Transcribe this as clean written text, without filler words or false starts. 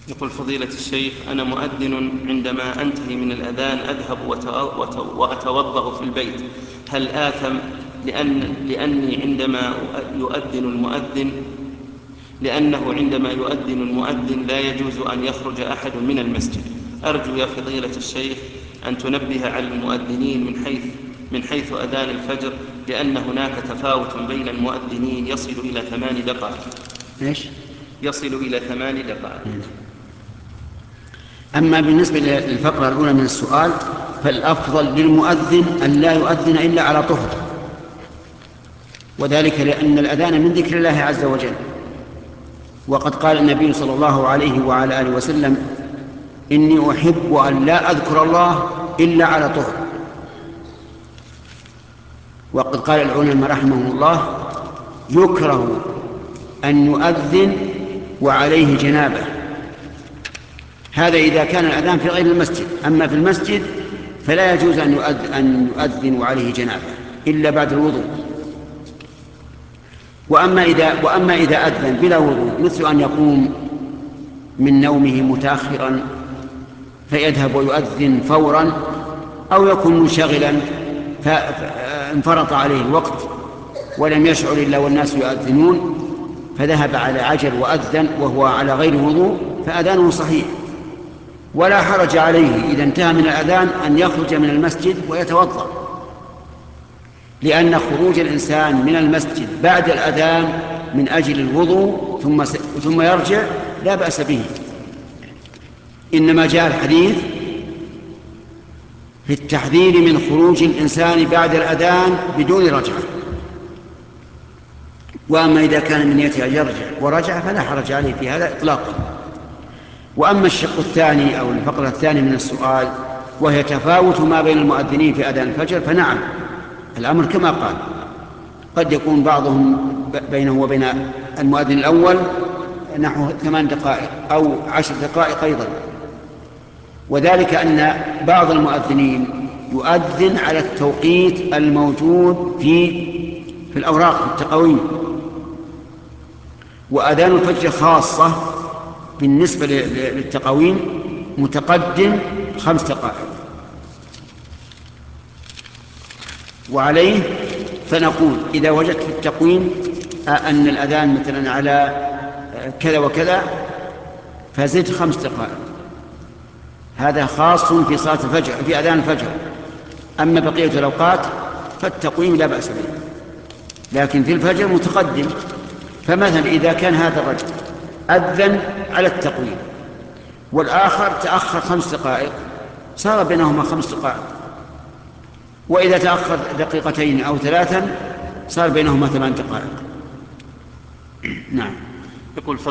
يقول فضيلة الشيخ: أنا مؤذن، عندما أنتهي من الأذان أذهب وأتوضأ في البيت، هل آثم؟ لأني عندما يؤذن المؤذن لا يجوز أن يخرج أحد من المسجد. أرجو يا فضيلة الشيخ أن تنبه على المؤذنين من حيث أذان الفجر، لأن هناك تفاوت بين المؤذنين يصل إلى 8 دقائق. إيش؟ يصل إلى 8 دقائق. أما بالنسبة للفقرة الأولى من السؤال، فالأفضل للمؤذن أن لا يؤذن إلا على طهر، وذلك لأن الأذان من ذكر الله عز وجل، وقد قال النبي صلى الله عليه وعلى آله وسلم: إني أحب أن لا أذكر الله إلا على طهر. وقد قال العلماء رحمهم الله: يكره أن يؤذن وعليه جنابه. هذا إذا كان الأذان في غير المسجد. أما في المسجد فلا يجوز أن يؤذن وعليه جنابه إلا بعد الوضوء. وأما إذا أذن بلا وضوء، مثل أن يقوم من نومه متأخرا فيذهب ويؤذن فورا، أو يكون منشغلا فانفرط عليه الوقت ولم يشعر إلا والناس يؤذنون فذهب على عجل وأذن وهو على غير وضوء، فأذانه صحيح، ولا حرج عليه إذا انتهى من الأذان أن يخرج من المسجد ويتوضأ، لأن خروج الإنسان من المسجد بعد الأذان من أجل الوضوء ثم يرجع لا بأس به. إنما جاء الحديث في التحذير من خروج الإنسان بعد الأذان بدون رجعة. وأما إذا كان من نيته أن يرجع ورجع فلا حرج عليه في هذا إطلاقا. وأما الشق الثاني أو الفقرة الثانية من السؤال، وهي تفاوت ما بين المؤذنين في أذان الفجر، فنعم الأمر كما قال، قد يكون بعضهم بينه وبين المؤذن الأول نحو 8 دقائق أو 10 دقائق أيضا، وذلك أن بعض المؤذنين يؤذن على التوقيت الموجود في الأوراق في التقويم، وأذان الفجر خاصة بالنسبة للتقويم متقدم 5 دقائق. وعليه فنقول إذا وجدت في التقويم أن الأذان مثلا على كذا وكذا فزد 5 دقائق، هذا خاص في صلاة الفجر في أذان الفجر. أما بقية الأوقات فالتقويم لا بأس به، لكن في الفجر متقدم. فمثلا إذا كان هذا الرجل أذن على التقويم والآخر تأخر 5 دقائق صار بينهما 5 دقائق، وإذا تأخر 2 أو 3 صار بينهما 8 دقائق. نعم. يقول